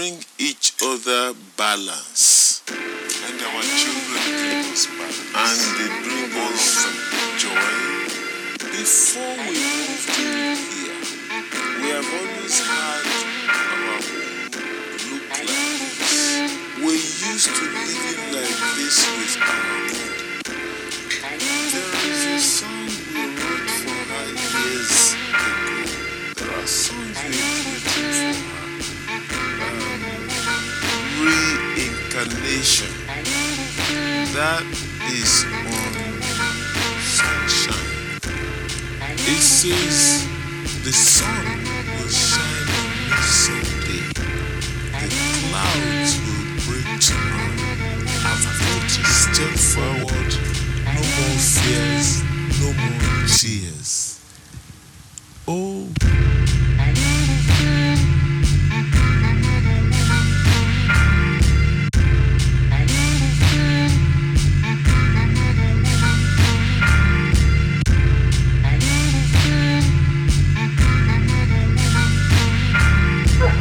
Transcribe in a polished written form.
bring each other balance. And our children bring us balance. And they bring us joy. Before we moved in here, we have always had our home look like this. We used to live like this with our mom. There is a song we wrote for her years ago. There are songs we've written for her. Reincarnation. That is on Sunshine. It says the sun